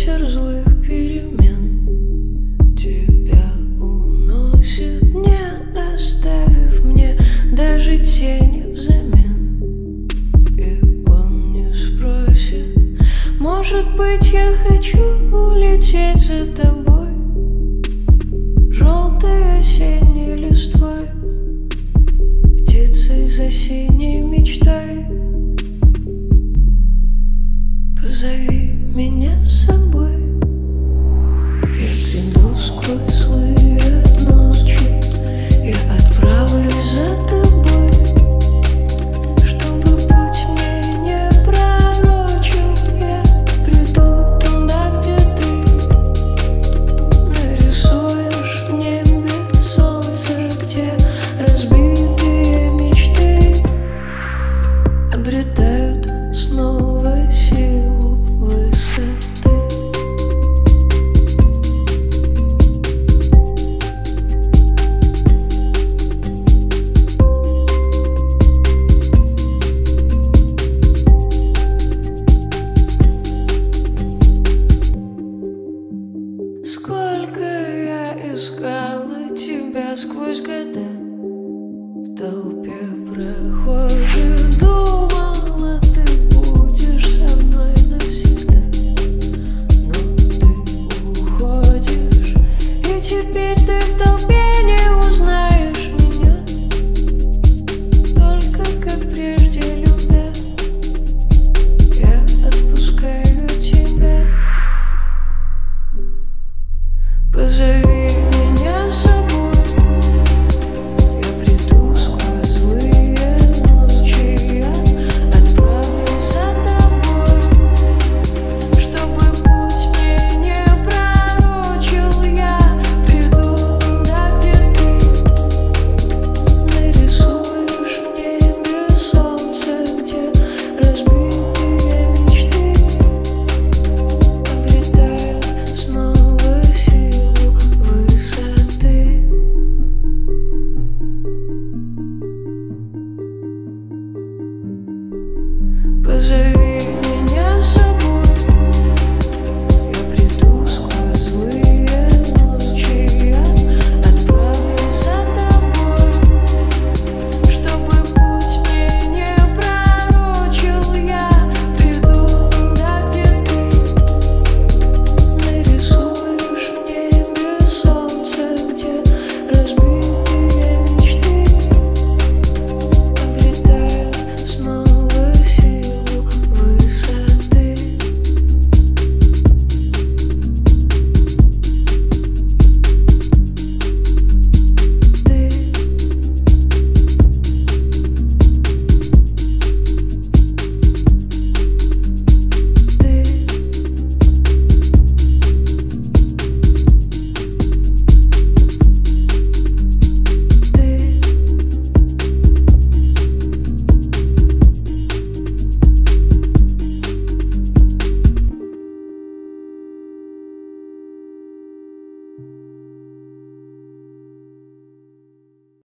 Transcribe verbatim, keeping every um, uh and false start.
ветер злых перемен тебя уносит, не оставив мне даже тени взамен. И он не спросит: может быть, я хочу улететь за тобой, желтой осенней листвой, птицей за синей мечтой. Позови меня с собой. Я приду сквозь злые ночи, я отправлюсь за тобой, чтобы путь мне не пророчил. Я приду туда, где ты нарисуешь в небе солнце, где разбитые мечты обретают снова силу высоты. Сколько я искала тебя сквозь года, в толпе проходит